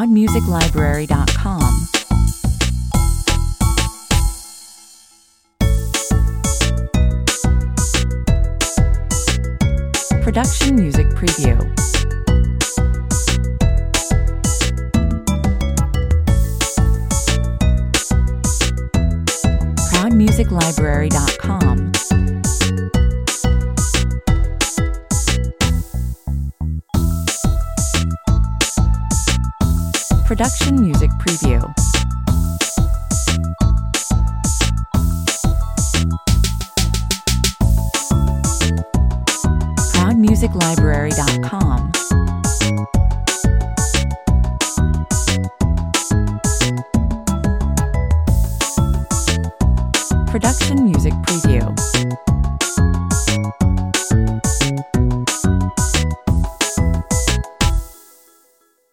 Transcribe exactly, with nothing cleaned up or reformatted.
proud music library dot com. Production Music Preview. proud music library dot com. Production Music Preview. proud music library dot com.